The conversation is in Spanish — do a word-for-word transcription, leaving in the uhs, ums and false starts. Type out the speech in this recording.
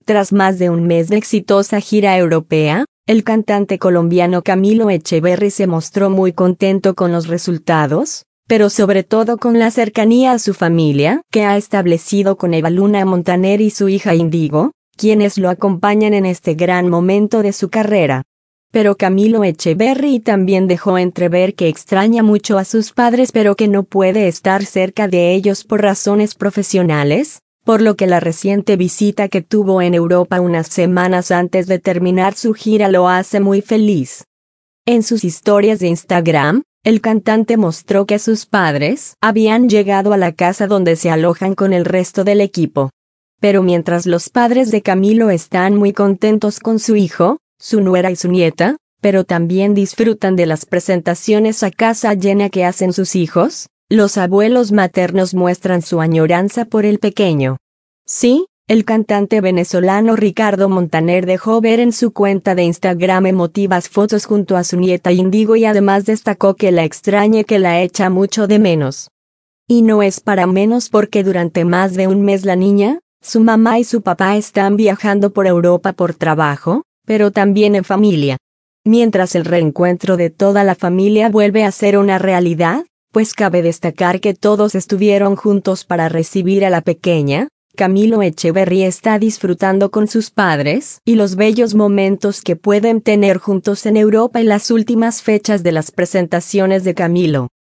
Tras más de un mes de exitosa gira europea, el cantante colombiano Camilo Echeverry se mostró muy contento con los resultados, pero sobre todo con la cercanía a su familia, que ha establecido con Eva Luna Montaner y su hija Indigo, quienes lo acompañan en este gran momento de su carrera. Pero Camilo Echeverry también dejó entrever que extraña mucho a sus padres pero que no puede estar cerca de ellos por razones profesionales, por lo que la reciente visita que tuvo en Europa unas semanas antes de terminar su gira lo hace muy feliz. En sus historias de Instagram, el cantante mostró que sus padres habían llegado a la casa donde se alojan con el resto del equipo. Pero mientras los padres de Camilo están muy contentos con su hijo, su nuera y su nieta, pero también disfrutan de las presentaciones a casa llena que hacen sus hijos, los abuelos maternos muestran su añoranza por el pequeño. Sí, el cantante venezolano Ricardo Montaner dejó ver en su cuenta de Instagram emotivas fotos junto a su nieta Indigo y además destacó que la extraña y que la echa mucho de menos. Y no es para menos porque durante más de un mes la niña, su mamá y su papá están viajando por Europa por trabajo, pero también en familia. Mientras el reencuentro de toda la familia vuelve a ser una realidad, pues cabe destacar que todos estuvieron juntos para recibir a la pequeña, Camilo Echeverry está disfrutando con sus padres y los bellos momentos que pueden tener juntos en Europa en las últimas fechas de las presentaciones de Camilo.